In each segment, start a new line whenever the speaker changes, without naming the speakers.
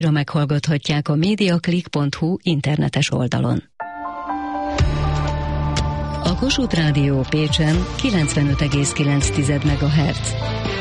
Meghallgathatják a mediaclick.hu internetes oldalon. A Kossuth Rádió Pécsen 95,9 MHz.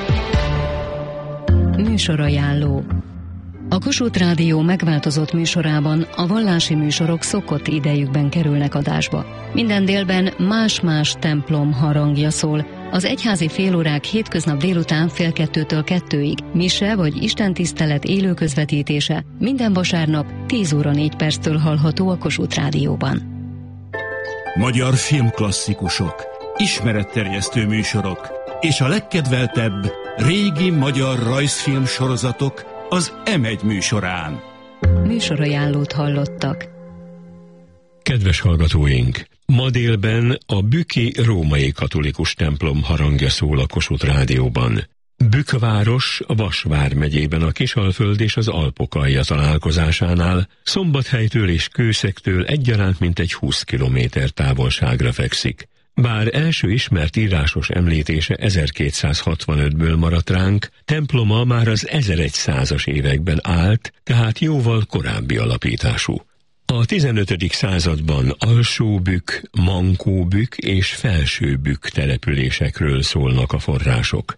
Műsorajánló. A Kossuth Rádió megváltozott műsorában a vallási műsorok szokott idejükben kerülnek adásba. Minden délben más-más templom harangja szól. Az egyházi félórák hétköznap délután 1:30-től 2-ig, mise vagy istentisztelet élő közvetítése minden vasárnap 10:04 hallható a Kossuth Rádióban.
Magyar filmklasszikusok, ismeretterjesztő műsorok és a legkedveltebb régi magyar rajzfilm sorozatok az M1 műsorán.
Műsorajánlót hallottak.
Kedves hallgatóink! Ma délben a Bükki római katolikus templom harangja szól a Kossuth Rádióban. Bükkváros a Vas vármegyében a Kisalföld és az Alpokalja találkozásánál, Szombathelytől és Kőszektől egyaránt mintegy 20 kilométer távolságra fekszik. Bár első ismert írásos említése 1265-ből maradt ránk, temploma már az 1100-as években állt, tehát jóval korábbi alapítású. A 15. században Alsóbükk, Mankóbükk és Felsőbükk településekről szólnak a források.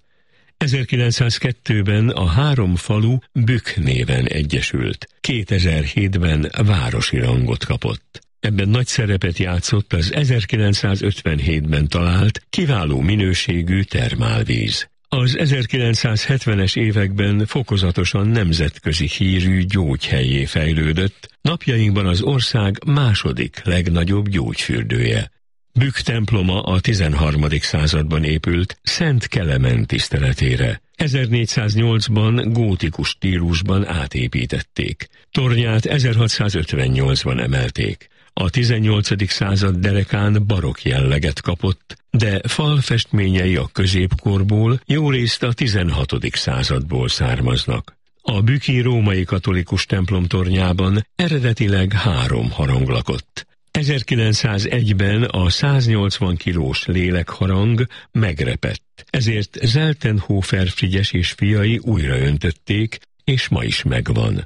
1902-ben a három falu Bükk néven egyesült, 2007-ben városi rangot kapott. Ebben nagy szerepet játszott az 1957-ben talált kiváló minőségű termálvíz. Az 1970-es években fokozatosan nemzetközi hírű gyógyhellyé fejlődött, napjainkban az ország második legnagyobb gyógyfürdője. Bükk temploma a 13. században épült Szent Kelemen tiszteletére. 1408-ban gótikus stílusban átépítették. Tornyát 1658-ban emelték. A 18. század derekán barokk jelleget kapott, de falfestményei a középkorból, jórészt a 16. századból származnak. A bükki római katolikus templom tornyában eredetileg 3 harang lakott. 1901-ben a 180 kilós lélekharang megrepett, ezért Zeltenhofer Frigyes és fiai újraöntötték, és ma is megvan.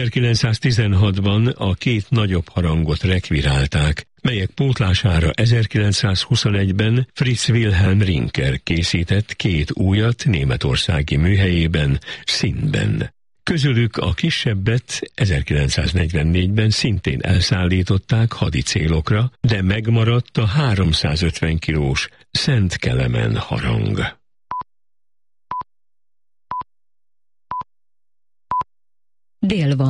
1916-ban a 2 nagyobb harangot rekvirálták, melyek pótlására 1921-ben Fritz Wilhelm Rinker készített 2 újat németországi műhelyében, színben. Közülük a kisebbet 1944-ben szintén elszállították hadi célokra, de megmaradt a 350 kilós Szent Kelemen harang.
Dél van.